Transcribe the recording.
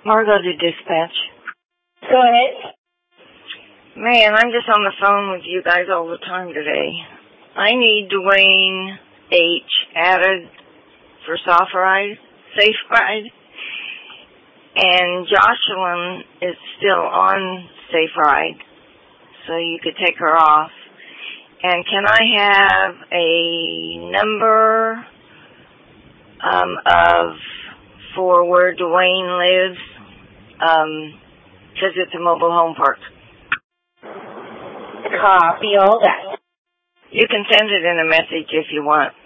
Margo to dispatch. Go ahead. Man, I'm just on the phone with you guys all the time today. I need Dwayne H. added for Safe Ride. And Jocelyn is still on Safe Ride, so you could take her off. And can I have a number for where Dwayne lives? Because it's a mobile home park. Copy all that. You can send it in a message if you want.